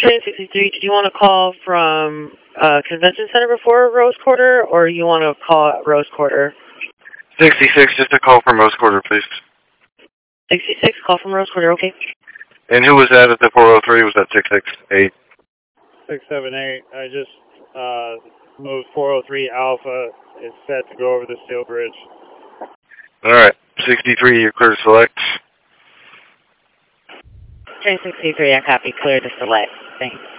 Train 63, did you want to call from Convention Center before Rose Quarter, or you want to call at Rose Quarter? 66, just a call from Rose Quarter, please. 66, call from Rose Quarter, okay. And who was that at the 403? Was that 668? 678. I just moved 403 Alpha. It's set to go over the steel bridge. All right. 63, you're clear to select. Train 63, I copy. Clear to select. Thanks.